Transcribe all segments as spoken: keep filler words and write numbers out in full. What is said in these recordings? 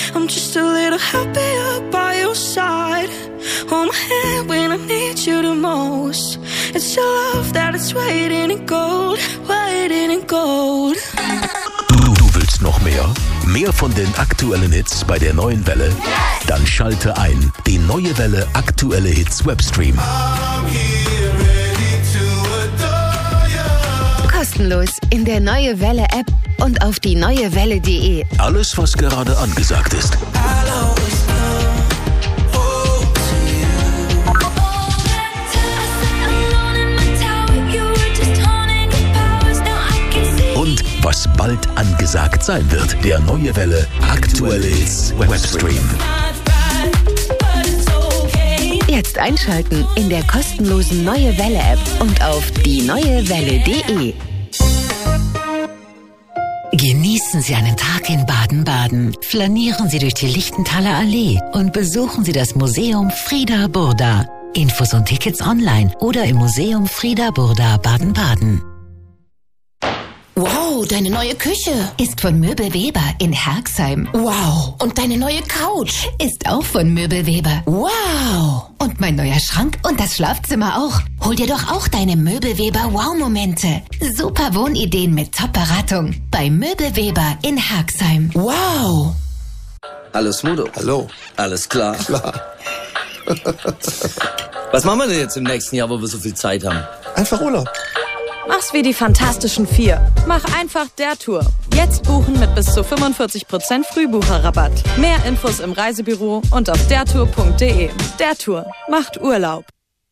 I'm just a little happier by your side. Hold my hand when I need you the most. It's your love that is waiting in gold, waiting in gold. Du, du willst noch mehr? Mehr von den aktuellen Hits bei der Neuen Welle? Yes! Dann schalte ein. Die Neue Welle aktuelle Hits Webstream. Kostenlos in der Neue Welle App und auf die neue welle punkt de. Alles, was gerade angesagt ist. Und was bald angesagt sein wird. Der Neue Welle aktuelle Hits Webstream. Jetzt einschalten in der kostenlosen Neue Welle App und auf die neue welle punkt de. Genießen Sie einen Tag in Baden-Baden. Flanieren Sie durch die Lichtenthaler Allee und besuchen Sie das Museum Frieda Burda. Infos und Tickets online oder im Museum Frieda Burda Baden-Baden. Wow, deine neue Küche Ist von Möbelweber in Herxheim. Wow, und deine neue Couch Ist auch von Möbelweber. Wow. Und mein neuer Schrank und das Schlafzimmer auch. Hol dir doch auch deine Möbelweber Wow-Momente. Super Wohnideen mit Top-Beratung bei Möbelweber in Herxheim. Wow. Hallo Smudo. Hallo. Alles klar. Klar. Was machen wir denn jetzt im nächsten Jahr, wo wir so viel Zeit haben? Einfach Urlaub. Mach's wie die Fantastischen Vier. Mach einfach der Tour. Jetzt buchen mit bis zu fünfundvierzig Prozent Frühbucherrabatt. Mehr Infos im Reisebüro und auf dertour punkt de. Der Tour macht Urlaub.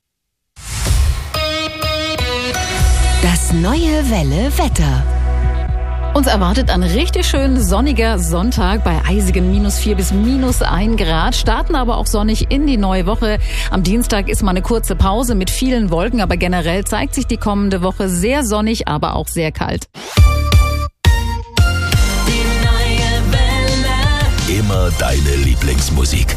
Das Neue Welle Wetter. Uns erwartet ein richtig schön sonniger Sonntag bei eisigen minus vier bis minus ein Grad. Starten aber auch sonnig in die neue Woche. Am Dienstag ist mal eine kurze Pause mit vielen Wolken, aber generell zeigt sich die kommende Woche sehr sonnig, aber auch sehr kalt. Die Neue Welle. Immer deine Lieblingsmusik.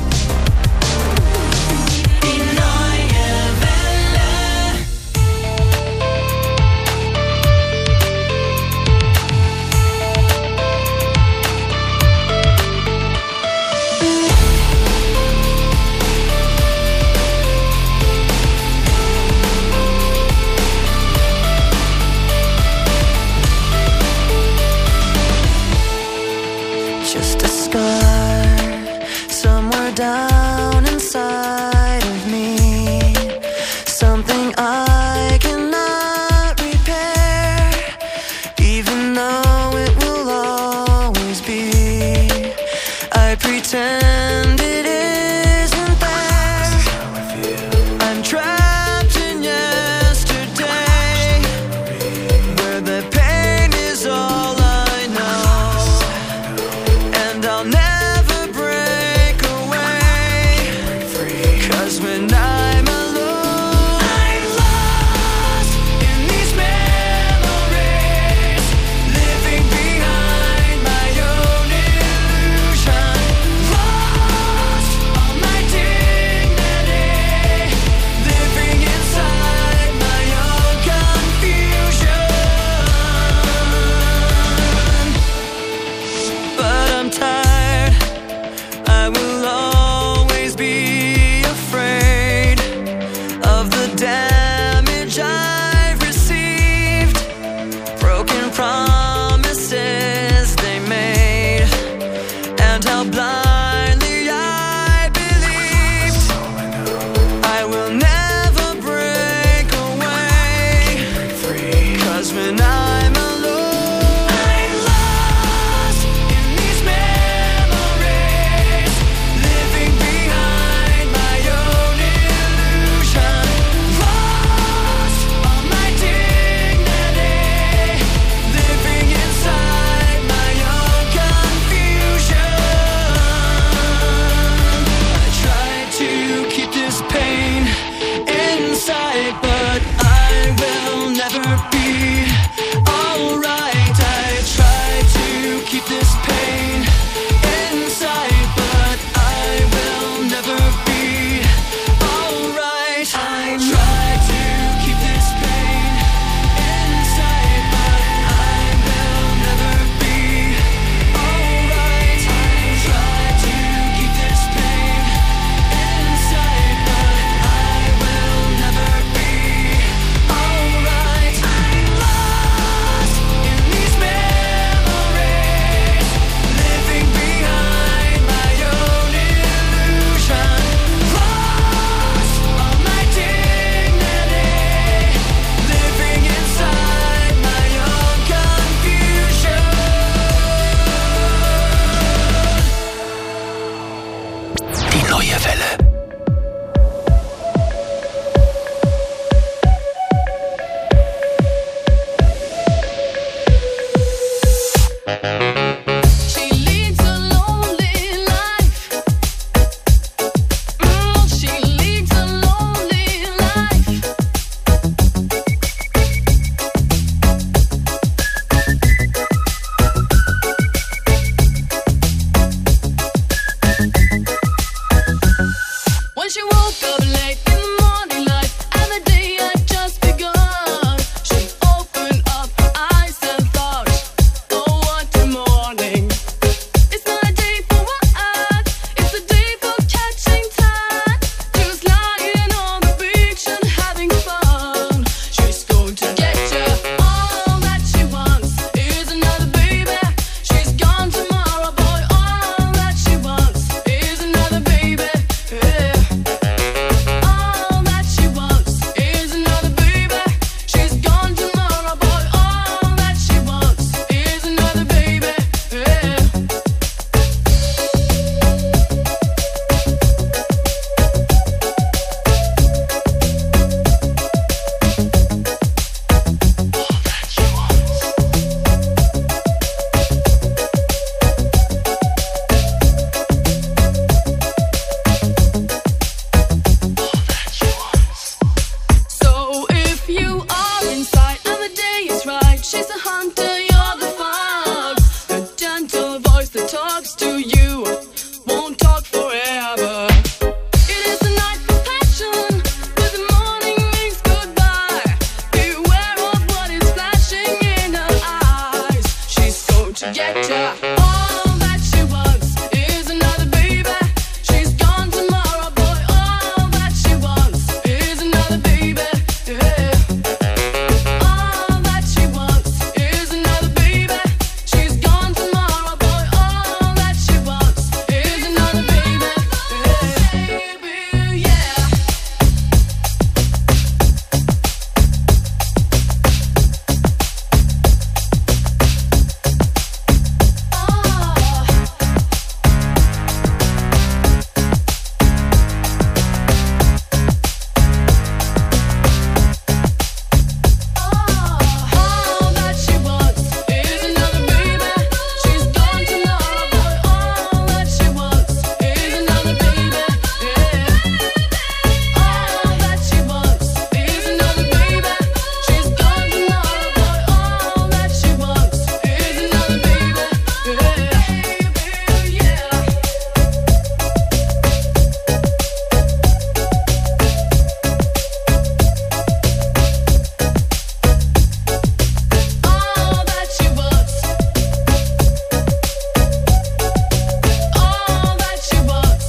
Just a scar somewhere down inside of me. Something I cannot repair, even though it will always be. I pretend it isn't there. I'm trapped in yesterday, where the pain is all I know. And I'll never break away, 'cause when I'm alone, I'm lost in these memories, living behind my own illusion. Lost talks to you won't talk forever. It is the night for passion, but the morning means goodbye. Beware of what is flashing in her eyes. She's going to get ya. All that she wants is another baby. She's gone tomorrow, boy. All that she wants is another baby. Yeah. All that she wants is another baby. She's gone tomorrow, boy. All that she wants is another baby. Yeah. Baby, yeah. All that she wants is another baby. She's gone tomorrow, boy. All that she wants is another baby. Yeah. All that she wants is another baby. She's gone tomorrow, boy. All that she wants is another baby. Yeah. Yeah. All that she wants. All that she wants.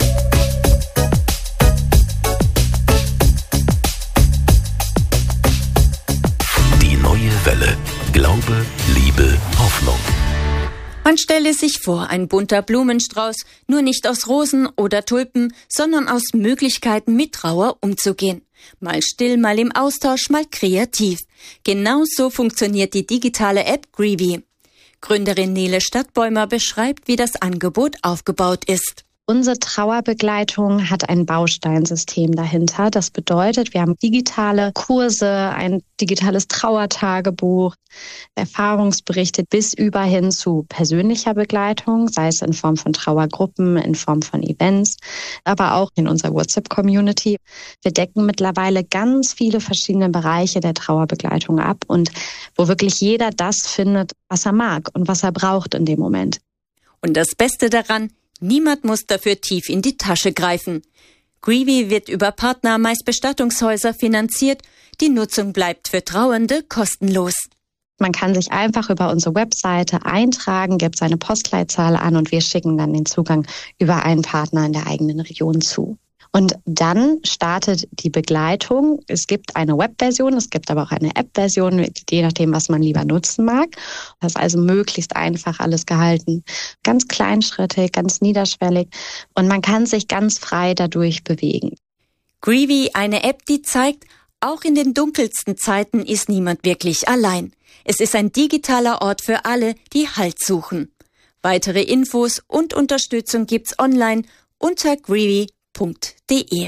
Die neue Welle. Glaube, Liebe, Hoffnung. Man stelle sich vor, ein bunter Blumenstrauß, nur nicht aus Rosen oder Tulpen, sondern aus Möglichkeiten, mit Trauer umzugehen. Mal still, mal im Austausch, mal kreativ. Genau so funktioniert die digitale App Greevy. Gründerin Nele Stadtbäumer beschreibt, wie das Angebot aufgebaut ist. Unsere Trauerbegleitung hat ein Bausteinsystem dahinter. Das bedeutet, wir haben digitale Kurse, ein digitales Trauertagebuch, Erfahrungsberichte bis über hin zu persönlicher Begleitung, sei es in Form von Trauergruppen, in Form von Events, aber auch in unserer WhatsApp-Community. Wir decken mittlerweile ganz viele verschiedene Bereiche der Trauerbegleitung ab und wo wirklich jeder das findet, was er mag und was er braucht in dem Moment. Und das Beste daran: niemand muss dafür tief in die Tasche greifen. Greevy wird über Partner, meist Bestattungshäuser, finanziert. Die Nutzung bleibt für Trauernde kostenlos. Man kann sich einfach über unsere Webseite eintragen, gibt seine Postleitzahl an und wir schicken dann den Zugang über einen Partner in der eigenen Region zu. Und dann startet die Begleitung. Es gibt eine Webversion, es gibt aber auch eine App-Version, je nachdem, was man lieber nutzen mag. Das ist also möglichst einfach alles gehalten. Ganz kleinschrittig, ganz niederschwellig und man kann sich ganz frei dadurch bewegen. Greevy, eine App, die zeigt, auch in den dunkelsten Zeiten ist niemand wirklich allein. Es ist ein digitaler Ort für alle, die Halt suchen. Weitere Infos und Unterstützung gibt's online unter greevy punkt de. Die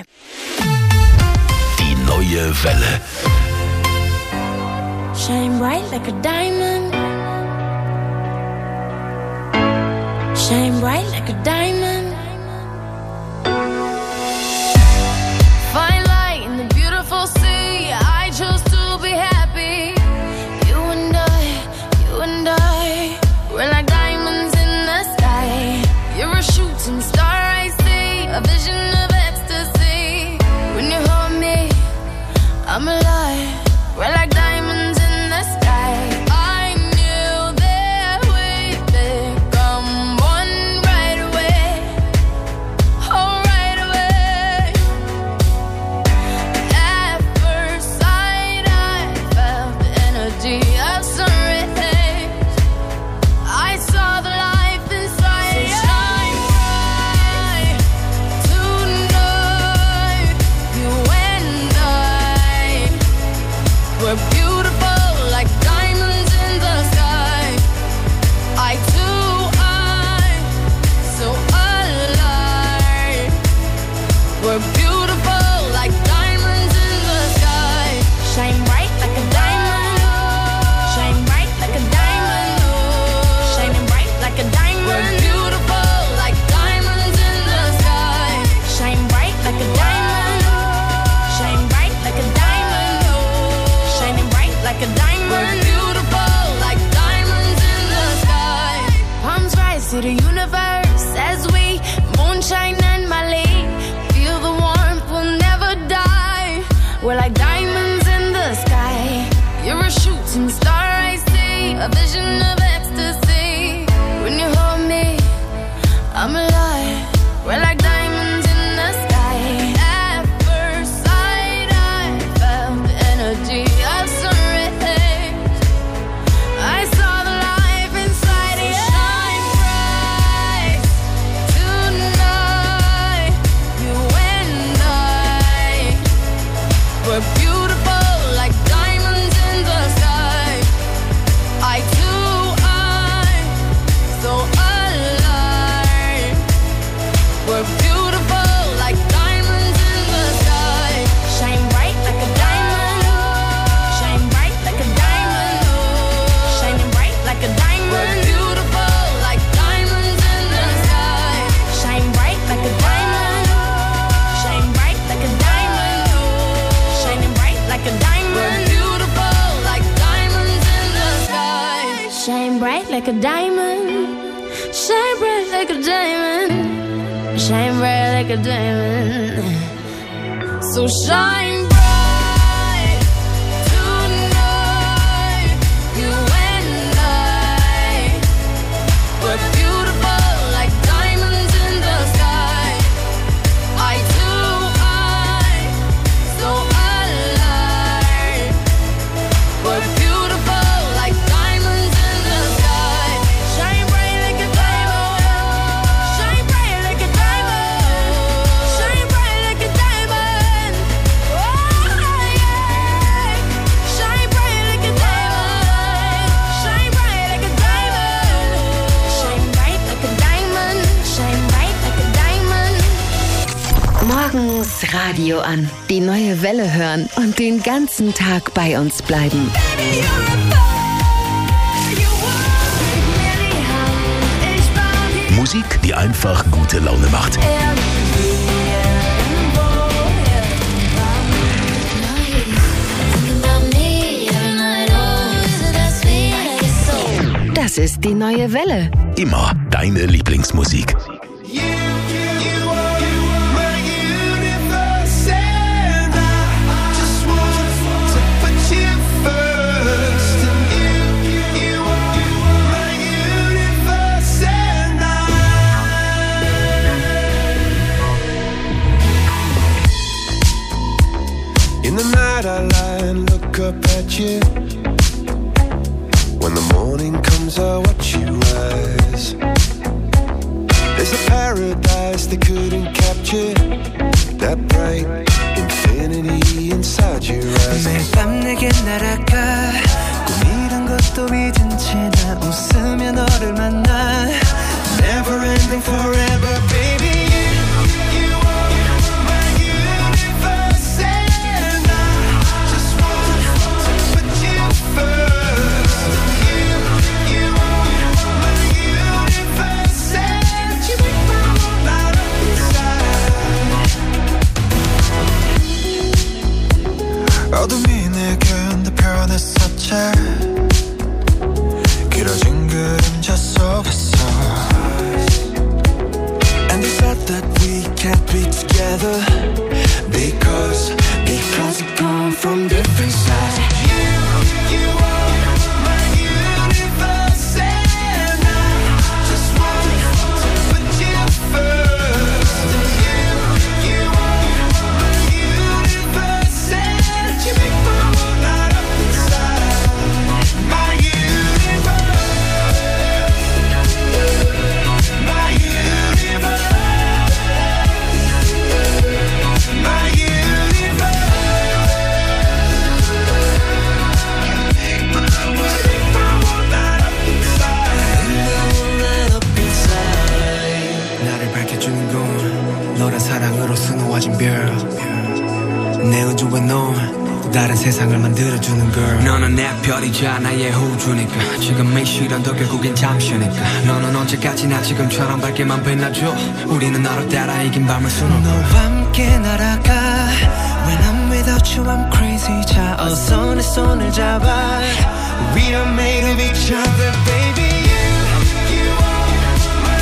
neue Welle. Shine bright like a diamond. Shine bright like a diamond. Fine light in the beautiful sea. I chose to be happy. You and I, you and I, we're like diamonds in the sky. You're a shooting star, I see, a vision of ecstasy. When you hold me, I'm alive. We're like diamonds in the sky. I knew that we'd become one right away. to the universe as we moonshine and Mali. Feel the warmth, we'll never die. We're like diamonds in the sky. You're a shooting star, I see. A vision of ecstasy. When you hold me, I'm alive. We're like diamonds in the sky. At first sight, I felt the energy of sunrise. I saw the life inside you. Shine bright tonight. You and I were beautiful like diamonds in the sky. I too, I'm so alive. We're beautiful like diamonds in the sky. Shine bright like a diamond. Shine bright like a diamond. Shining bright like a diamond. We're beautiful like diamonds in the sky. Shine bright like a diamond. Shine bright like a diamond. Shining bright like a diamond. We're beautiful like diamonds in the sky. Shine bright like a diamond. Shine bright like a diamond. Shine bright like a diamond. So shine bright tonight. You and I were beautiful like diamonds in the sky. I too, I'm so alive. We're beautiful like diamonds in the sky. Shine bright like a diamond. Shine bright like a diamond. Shine bright like a diamond. Oh yeah. Shine bright like a diamond. Shine bright like a diamond. Shine bright like a diamond. Shine bright like a diamond. Morgens Radio an, die neue Welle hören und den ganzen Tag bei uns bleiben. Baby, you're a boy. You want me anyhow. Ich war hier. Musik, die einfach gute Laune macht. Das ist die neue Welle. Immer deine Lieblingsmusik. In the night I lie and look up at you. When the morning comes I watch you rise. There's a paradise they couldn't capture. That bright infinity inside your eyes. 매일 밤 내게 날아가 꿈이란 것도 잊은 채 나 웃으며 너를 만나. Never ending forever baby. 어둠이 내게 편했었지. 길어진 그림자 속에서. And they said that we can't be together Because, because we come from different sides. You, you are my universe and I just want to put you first. You, you are my universe and you make my world light up inside. My universe, my universe, my universe. 나를 밝혀주는 건 너란 사랑으로 수놓아진 별. 내 우주에 넌 또 다른 세상을 만들어주는 girl. 너는 내 별이자 나의 호주니까 지금 이 시련도 결국엔 잠시니까. 너는 언제까지나 지금처럼 밝게만 빛나줘. 우리는 너를 따라 이긴 밤을 수놓아. 너와 함께 날아가. When I'm without you I'm crazy. 자 어서 내 손을 잡아. We are made of each other baby. You, you are my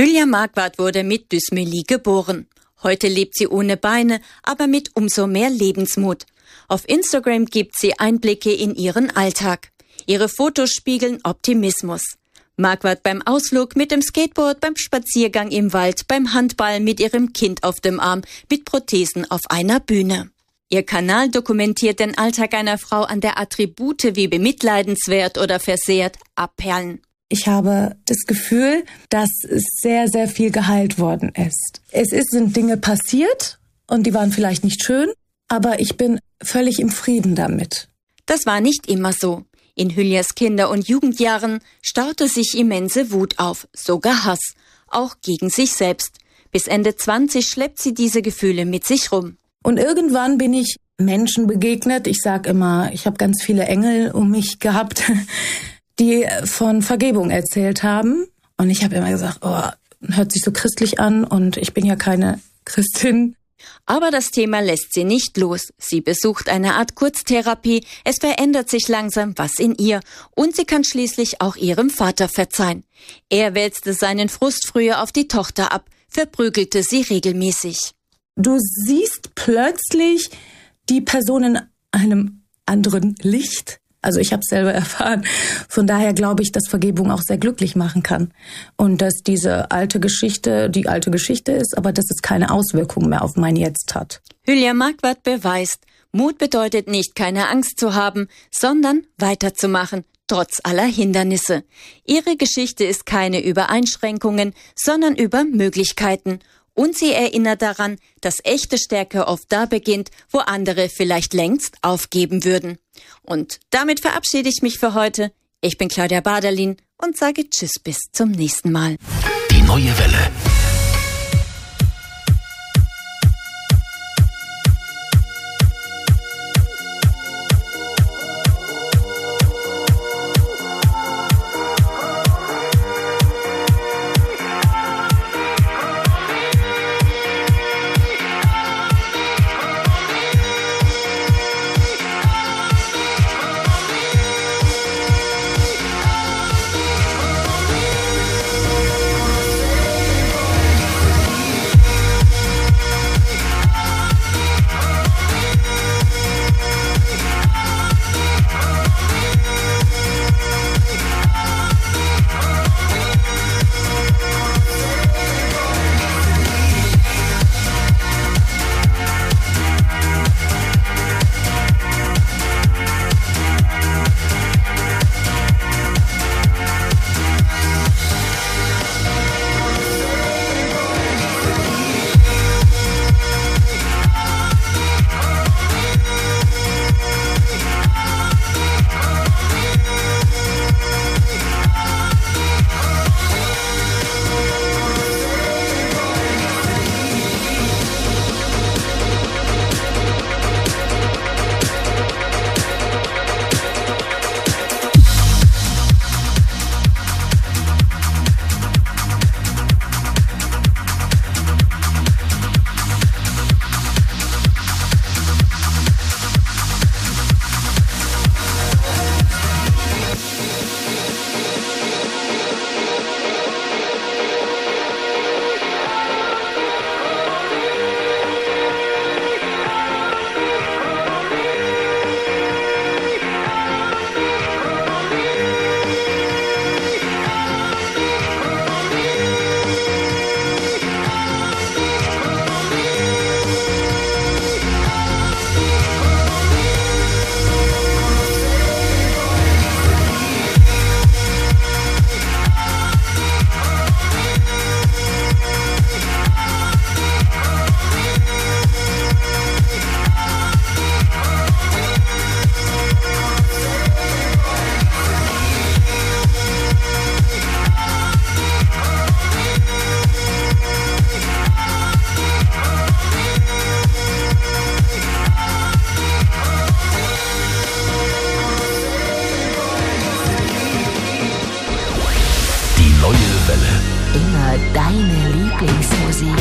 Hülya Marquardt wurde mit Dysmelie geboren. Heute lebt sie ohne Beine, aber mit umso mehr Lebensmut. Auf Instagram gibt sie Einblicke in ihren Alltag. Ihre Fotos spiegeln Optimismus. Marquardt beim Ausflug mit dem Skateboard, beim Spaziergang im Wald, beim Handball mit ihrem Kind auf dem Arm, mit Prothesen auf einer Bühne. Ihr Kanal dokumentiert den Alltag einer Frau, an der Attribute wie bemitleidenswert oder versehrt abperlen. Ich habe das Gefühl, dass es sehr, sehr viel geheilt worden ist. Es ist, sind Dinge passiert und die waren vielleicht nicht schön, aber ich bin völlig im Frieden damit. Das war nicht immer so. In Hülyas Kinder- und Jugendjahren staute sich immense Wut auf, sogar Hass, auch gegen sich selbst. Bis Ende zwanzig schleppt sie diese Gefühle mit sich rum. Und irgendwann bin ich Menschen begegnet. Ich sag immer, ich habe ganz viele Engel um mich gehabt, die von Vergebung erzählt haben. Und ich habe immer gesagt, oh, hört sich so christlich an und ich bin ja keine Christin. Aber das Thema lässt sie nicht los. Sie besucht eine Art Kurztherapie. Es verändert sich langsam was in ihr. Und sie kann schließlich auch ihrem Vater verzeihen. Er wälzte seinen Frust früher auf die Tochter ab, verprügelte sie regelmäßig. Du siehst plötzlich die Person in einem anderen Licht. Also ich habe es selber erfahren. Von daher glaube ich, dass Vergebung auch sehr glücklich machen kann. Und dass diese alte Geschichte die alte Geschichte ist, aber dass es keine Auswirkungen mehr auf mein Jetzt hat. Hülya Marquardt beweist, Mut bedeutet nicht, keine Angst zu haben, sondern weiterzumachen, trotz aller Hindernisse. Ihre Geschichte ist keine über Einschränkungen, sondern über Möglichkeiten. Und sie erinnert daran, dass echte Stärke oft da beginnt, wo andere vielleicht längst aufgeben würden. Und damit verabschiede ich mich für heute. Ich bin Claudia Baderlin und sage Tschüss bis zum nächsten Mal. Die neue Welle. Immer deine Lieblingsmusik.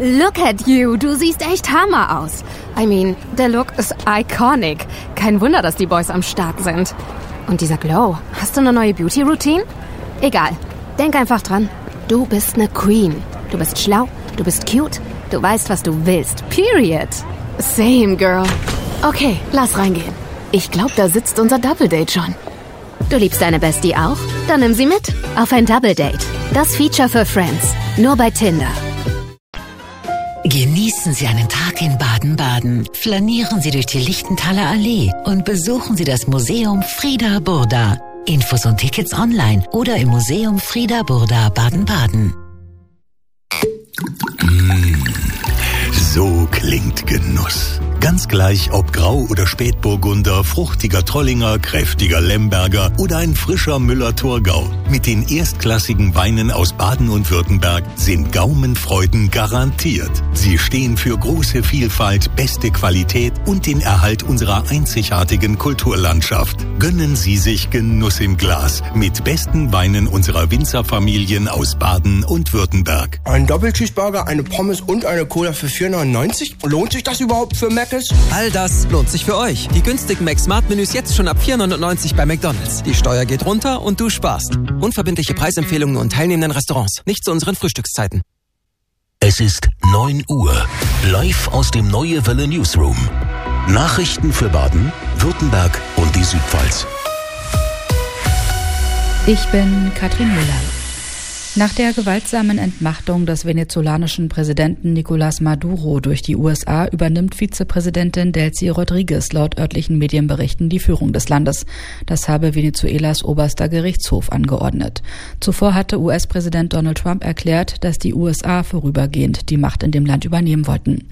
Look at you, du siehst echt Hammer aus. I mean, der Look ist iconic. Kein Wunder, dass die Boys am Start sind. Und dieser Glow, hast du eine neue Beauty-Routine? Egal, denk einfach dran. Du bist eine Queen. Du bist schlau, du bist cute, du weißt, was du willst. Period. Same, girl. Okay, lass reingehen. Ich glaube, da sitzt unser Double-Date schon. Du liebst deine Bestie auch? Dann nimm sie mit auf ein Double-Date. Das Feature für Friends. Nur bei Tinder. Genießen Sie einen Tag in Baden-Baden. Flanieren Sie durch die Lichtenthaler Allee und besuchen Sie das Museum Frieda Burda. Infos und Tickets online oder im Museum Frieda Burda Baden-Baden. Mmh, so klingt Genuss. Ganz gleich, ob Grau- oder Spätburgunder, fruchtiger Trollinger, kräftiger Lemberger oder ein frischer Müller-Thurgau. Mit den erstklassigen Weinen aus Baden und Württemberg sind Gaumenfreuden garantiert. Sie stehen für große Vielfalt, beste Qualität und den Erhalt unserer einzigartigen Kulturlandschaft. Gönnen Sie sich Genuss im Glas mit besten Weinen unserer Winzerfamilien aus Baden und Württemberg. Ein Doppelcheeseburger, eine Pommes und eine Cola für vier neunundneunzig? Lohnt sich das überhaupt für Mac? All das lohnt sich für euch. Die günstigen Mac-Smart-Menüs jetzt schon ab vier neunundneunzig bei McDonald's. Die Steuer geht runter und du sparst. Unverbindliche Preisempfehlungen nur in teilnehmenden Restaurants. Nicht zu unseren Frühstückszeiten. Es ist neun Uhr. Live aus dem Neue Welle Newsroom. Nachrichten für Baden, Württemberg und die Südpfalz. Ich bin Katrin Müller. Nach der gewaltsamen Entmachtung des venezolanischen Präsidenten Nicolás Maduro durch die U S A übernimmt Vizepräsidentin Delcy Rodriguez laut örtlichen Medienberichten die Führung des Landes. Das habe Venezuelas oberster Gerichtshof angeordnet. Zuvor hatte U S-Präsident Donald Trump erklärt, dass die U S A vorübergehend die Macht in dem Land übernehmen wollten.